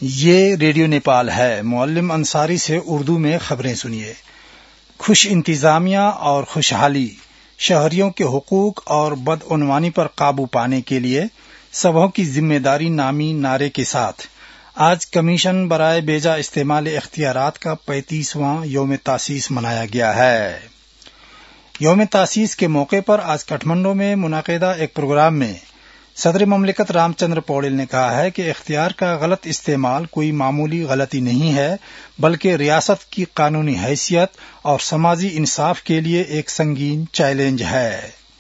یہ ریڈیو نیپال ہے۔ معلم انصاری سے اردو میں خبریں سنیے۔ خوش انتظامیہ اور خوشحالی، شہریوں کے حقوق اور بدعنوانی پر قابو پانے کے لیے سبھوں کی ذمہ داری نامی نعرے کے ساتھ آج کمیشن برائے بیجا استعمال اختیارات کا 35واں یوم تاسیس منایا گیا ہے۔ یوم تاسیس کے موقع پر آج کٹھمنڈو میں منعقدہ ایک پروگرام میں صدر مملکت رام چندر پوڑیل نے کہا ہے کہ اختیار کا غلط استعمال کوئی معمولی غلطی نہیں ہے، بلکہ ریاست کی قانونی حیثیت اور سماجی انصاف کے لیے ایک سنگین چیلنج ہے۔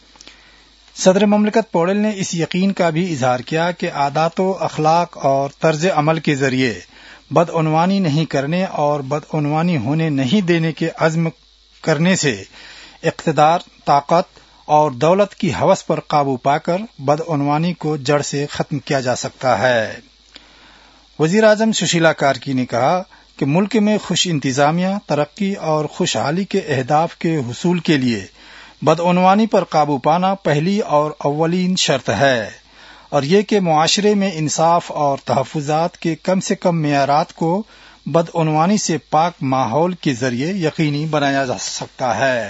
صدر مملکت پوڑیل نے اس یقین کا بھی اظہار کیا کہ عادات و اخلاق اور طرز عمل کے ذریعے بدعنوانی نہیں کرنے اور بدعنوانی ہونے نہیں دینے کے عزم کرنے سے اقتدار، طاقت اور دولت کی ہوس پر قابو پا کر بدعنوانی کو جڑ سے ختم کیا جا سکتا ہے۔ وزیر اعظم سشیلا کارکی نے کہا کہ ملک میں خوش انتظامیہ، ترقی اور خوشحالی کے اہداف کے حصول کے لیے بدعنوانی پر قابو پانا پہلی اور اولین شرط ہے، اور یہ کہ معاشرے میں انصاف اور تحفظات کے کم سے کم معیارات کو بدعنوانی سے پاک ماحول کے ذریعے یقینی بنایا جا سکتا ہے۔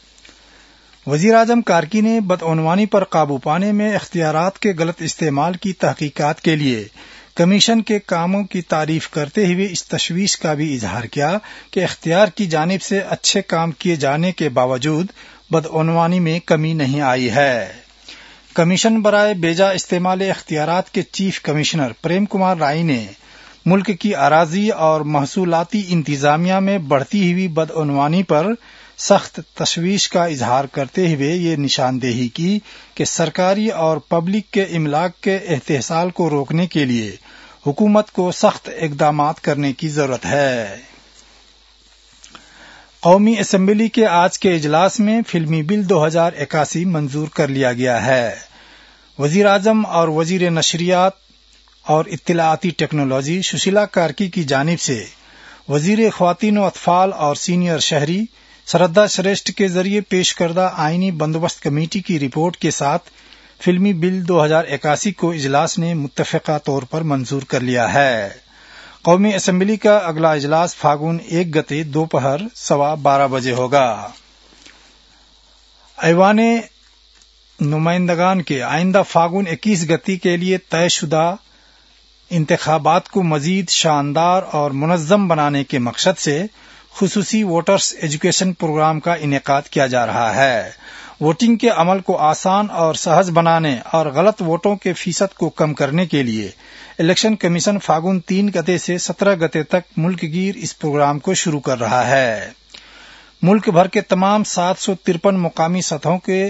وزیر اعظم کارکی نے بدعنوانی پر قابو پانے میں اختیارات کے غلط استعمال کی تحقیقات کے لیے کمیشن کے کاموں کی تعریف کرتے ہوئے اس تشویش کا بھی اظہار کیا کہ اختیار کی جانب سے اچھے کام کیے جانے کے باوجود بدعنوانی میں کمی نہیں آئی ہے۔ کمیشن برائے بیجا استعمال اختیارات کے چیف کمشنر پریم کمار رائے نے ملک کی اراضی اور محصولاتی انتظامیہ میں بڑھتی ہوئی بدعنوانی پر سخت تشویش کا اظہار کرتے ہوئے یہ نشاندہی کی کہ سرکاری اور پبلک کے املاک کے استحصال کو روکنے کے لیے حکومت کو سخت اقدامات کرنے کی ضرورت ہے۔ قومی اسمبلی کے آج کے اجلاس میں فلمی بل 2081 منظور کر لیا گیا ہے۔ وزیر اعظم اور وزیر نشریات اور اطلاعاتی ٹیکنالوجی سشیلا کارکی کی جانب سے وزیر خواتین و اطفال اور سینئر شہری شردھا شریشٹھ کے ذریعے پیش کردہ آئینی بندوبست کمیٹی کی رپورٹ کے ساتھ فلمی بل 2081 کو اجلاس نے متفقہ طور پر منظور کر لیا ہے۔ قومی اسمبلی کا اگلا اجلاس فاگن 1 گتے دوپہر 12:15 بجے ہوگا۔ ایوان نمائندگان کے آئندہ فاگن 21 گتے کے لیے طے شدہ انتخابات کو مزید شاندار اور منظم بنانے کے مقصد سے خصوصی ووٹرز ایجوکیشن پروگرام کا انعقاد کیا جا رہا ہے۔ ووٹنگ کے عمل کو آسان اور سہج بنانے اور غلط ووٹوں کے فیصد کو کم کرنے کے لیے الیکشن کمیشن فاگن 3 گتے سے 17 گتے تک ملک گیر اس پروگرام کو شروع کر رہا ہے۔ ملک بھر کے تمام 753 مقامی سطحوں کے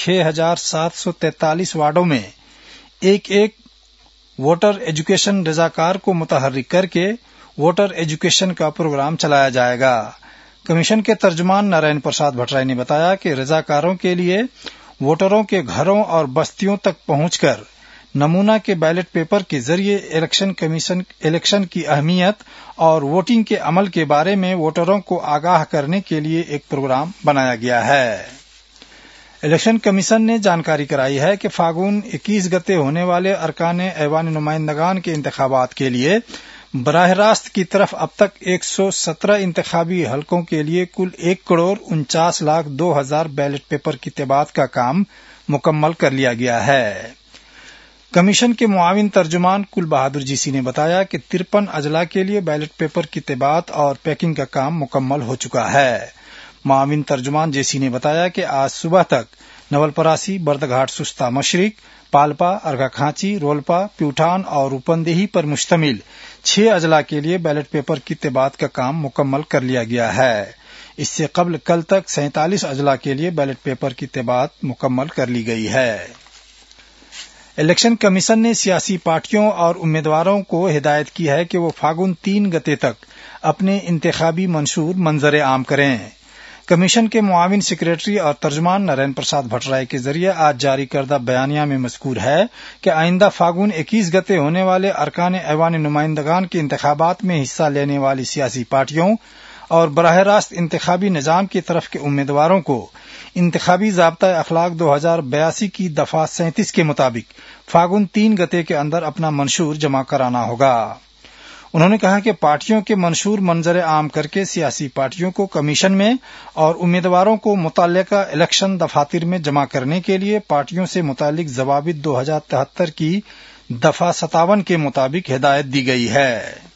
6743 وارڈوں میں ایک ووٹر ایجوکیشن رضاکار کو متحرک کر کے ووٹر ایجوکیشن کا پروگرام چلایا جائے گا۔ کمیشن کے ترجمان نارائن پرساد بھٹرائی نے بتایا کہ رضاکاروں کے لیے ووٹروں کے گھروں اور بستیوں تک پہنچ کر نمونہ کے بیلٹ پیپر کے ذریعے الیکشن کی اہمیت اور ووٹنگ کے عمل کے بارے میں ووٹروں کو آگاہ کرنے کے لیے ایک پروگرام بنایا گیا ہے۔ الیکشن کمیشن نے جانکاری کرائی ہے کہ فاگن 21 گتے ہونے والے ارکان ایوان نمائندگان کے انتخابات کے لیے براہ راست کی طرف اب تک 117 انتخابی حلقوں کے لیے کل 1,49,02,000 بیلٹ پیپر کی طباعت کا کام مکمل کر لیا گیا ہے۔ کمیشن کے معاون ترجمان کل بہادر جیسی نے بتایا کہ 53 اضلاع کے لیے بیلٹ پیپر کی طباعت اور پیکنگ کا کام مکمل ہو چکا ہے۔ معاون ترجمان جیسی نے بتایا کہ آج صبح تک نول پراسی، بردگھاٹ سستا مشرق، پالپا، ارگا کھانچی، رولپا، پیوٹھان اور روپندیہی پر مشتمل 6 اضلاع کے لیے بیلٹ پیپر کی طباعت کا کام مکمل کر لیا گیا ہے۔ اس سے قبل کل تک 47 اضلاع کے لیے بیلٹ پیپر کی طباعت مکمل کر لی گئی ہے۔ الیکشن کمیشن نے سیاسی پارٹیوں اور امیدواروں کو ہدایت کی ہے کہ وہ فاگن 3 گتے تک اپنے انتخابی منشور منظر عام کریں۔ کمیشن کے معاون سیکریٹری اور ترجمان نارائن پرساد بھٹرائی کے ذریعے آج جاری کردہ بیانیہ میں مذکور ہے کہ آئندہ فاگن 21 گتے ہونے والے ارکان ایوان نمائندگان کے انتخابات میں حصہ لینے والی سیاسی پارٹیوں اور براہ راست انتخابی نظام کی طرف کے امیدواروں کو انتخابی ضابطۂ اخلاق 2082 کی دفعہ 37 کے مطابق فاگن 3 گتے کے اندر اپنا منشور جمع کرانا ہوگا۔ انہوں نے کہا کہ پارٹیوں کے منشور منظر عام کر کے سیاسی پارٹیوں کو کمیشن میں اور امیدواروں کو متعلقہ الیکشن دفاتر میں جمع کرنے کے لیے پارٹیوں سے متعلق ضوابط 2073 کی دفعہ 57 کے مطابق ہدایت دی گئی ہے۔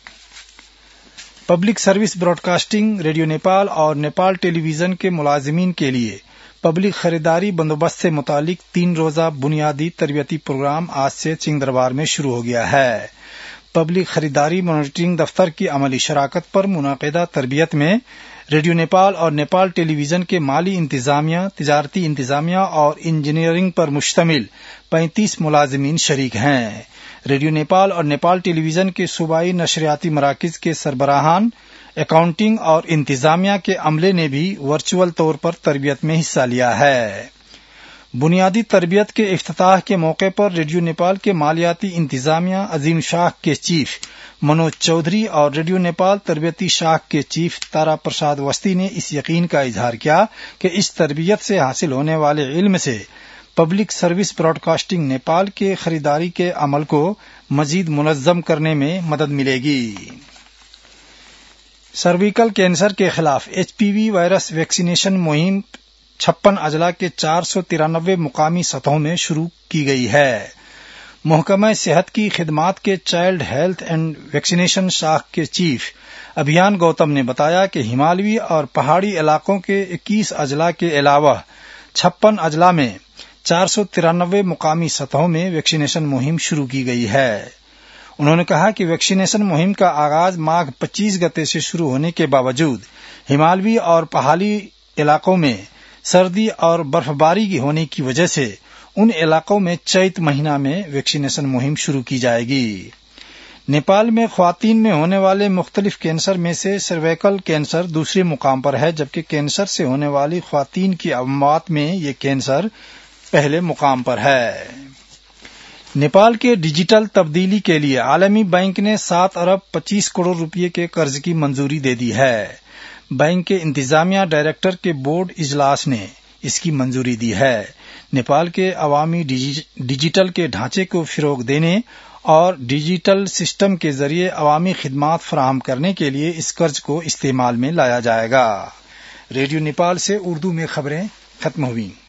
Public service broadcasting radio Nepal اور نیپال ٹیلی ویژن کے ملازمین کے لیے پبلک خریداری بندوبست سے متعلق 3 روزہ بنیادی تربیتی پروگرام آج سے چنگ دربار میں شروع ہو گیا ہے۔ پبلک خریداری مانیٹرنگ دفتر کی عملی شراکت پر منعقدہ تربیت میں ریڈیو نیپال اور نیپال ٹیلی ویژن کے مالی انتظامیہ، تجارتی انتظامیہ اور انجینئرنگ پر مشتمل 35 ملازمین شریک ہیں۔ ریڈیو نیپال اور نیپال ٹیلی ویژن کے صوبائی نشریاتی مراکز کے سربراہان، اکاؤنٹنگ اور انتظامیہ کے عملے نے بھی ورچوئل طور پر تربیت میں حصہ لیا ہے۔ بنیادی تربیت کے افتتاح کے موقع پر ریڈیو نیپال کے مالیاتی انتظامیہ عظیم شاخ کے چیف منوج چودھری اور ریڈیو نیپال تربیتی شاخ کے چیف تارا پرساد وسطی نے اس یقین کا اظہار کیا کہ اس تربیت سے حاصل ہونے والے علم سے public service broadcasting Nepal کے خریداری کے عمل کو مزید منظم کرنے میں مدد ملے گی۔ سرویکل کینسر کے خلاف HPV وائرس ویکسینیشن مہم 56 اضلاع کے 493 مقامی سطحوں میں شروع کی گئی ہے۔ محکمہ صحت کی خدمات کے چائلڈ ہیلتھ اینڈ ویکسینیشن شاخ کے چیف ابھیان گوتم نے بتایا کہ ہمالیائی اور پہاڑی علاقوں کے 21 اضلاع کے علاوہ 56 اضلاع میں 493 مقامی سطحوں میں ویکسینیشن مہم شروع کی گئی ہے۔ انہوں نے کہا کہ ویکسینیشن مہم کا آغاز ماہ 25 گتے سے شروع ہونے کے باوجود ہمالیائی اور پہاڑی علاقوں میں سردی اور برف باری ہونے کی وجہ سے ان علاقوں میں چیت مہینہ میں ویکسینیشن مہم شروع کی جائے گی۔ نیپال میں خواتین میں ہونے والے مختلف کینسر میں سے سرویکل کینسر دوسرے مقام پر ہے، جبکہ کینسر سے ہونے والی خواتین کی اموات میں یہ کینسر پہلے مقام پر ہے۔ نیپال کے ڈیجیٹل تبدیلی کے لیے عالمی بینک نے 7 ارب 25 کروڑ روپے کے قرض کی منظوری دے دی ہے۔ بینک کے انتظامیہ ڈائریکٹر کے بورڈ اجلاس نے اس کی منظوری دی ہے۔ نیپال کے عوامی ڈیجیٹل کے ڈھانچے کو فروغ دینے اور ڈیجیٹل سسٹم کے ذریعے عوامی خدمات فراہم کرنے کے لیے اس قرض کو استعمال میں لایا جائے گا۔ ریڈیو نیپال سے اردو میں خبریں ختم ہوئیں۔